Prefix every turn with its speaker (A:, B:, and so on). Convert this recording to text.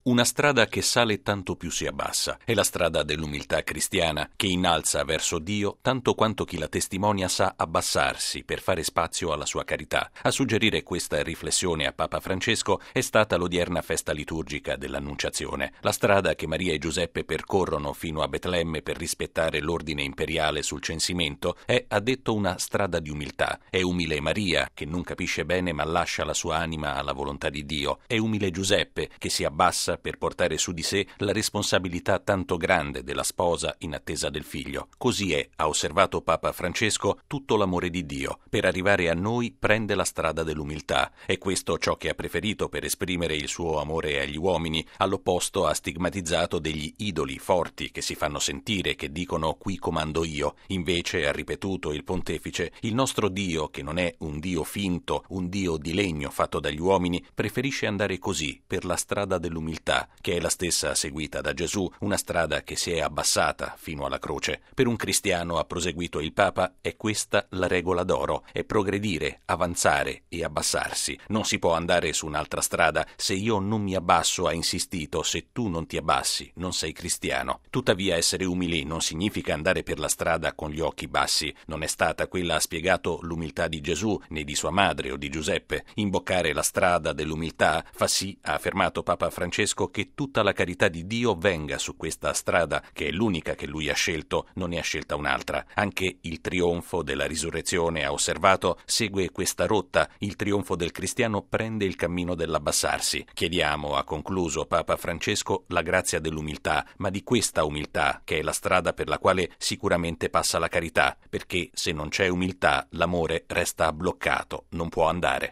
A: Una strada che sale tanto più si abbassa, è la strada dell'umiltà cristiana, che innalza verso Dio tanto quanto chi la testimonia sa abbassarsi per fare spazio alla sua carità. A suggerire questa riflessione a Papa Francesco è stata l'odierna festa liturgica dell'Annunciazione. La strada che Maria e Giuseppe percorrono fino a Betlemme per rispettare l'ordine imperiale sul censimento è, ha detto, una strada di umiltà. È umile Maria, che non capisce bene ma lascia la sua anima alla volontà di Dio. È umile Giuseppe, che si abbassa per portare su di sé la responsabilità tanto grande della sposa in attesa del figlio. Così è, ha osservato Papa Francesco, tutto l'amore di Dio. Per arrivare a noi prende la strada dell'umiltà. È questo ciò che ha preferito per esprimere il suo amore agli uomini. All'opposto ha stigmatizzato degli idoli forti che si fanno sentire, che dicono «qui comando io». Invece, ha ripetuto il pontefice, il nostro Dio, che non è un Dio finto, un Dio di legno fatto dagli uomini, preferisce andare così, per la strada dell'umiltà, che è la stessa seguita da Gesù, una strada che si è abbassata fino alla croce. Per un cristiano, ha proseguito il Papa, è questa la regola d'oro, è progredire, avanzare e abbassarsi. Non si può andare su un'altra strada. Se io non mi abbasso, ha insistito, se tu non ti abbassi, non sei cristiano. Tuttavia essere umili non significa andare per la strada con gli occhi bassi. Non è stata quella, ha spiegato, l'umiltà di Gesù, né di sua madre o di Giuseppe. Imboccare la strada dell'umiltà fa sì, ha affermato Papa Francesco, che tutta la carità di Dio venga su questa strada, che è l'unica che lui ha scelto, non ne ha scelta un'altra. Anche il trionfo della risurrezione, ha osservato, segue questa rotta. Il trionfo del cristiano prende il cammino dell'abbassarsi. Chiediamo, ha concluso Papa Francesco, la grazia dell'umiltà, ma di questa umiltà, che è la strada per la quale sicuramente passa la carità, perché se non c'è umiltà, l'amore resta bloccato, non può andare.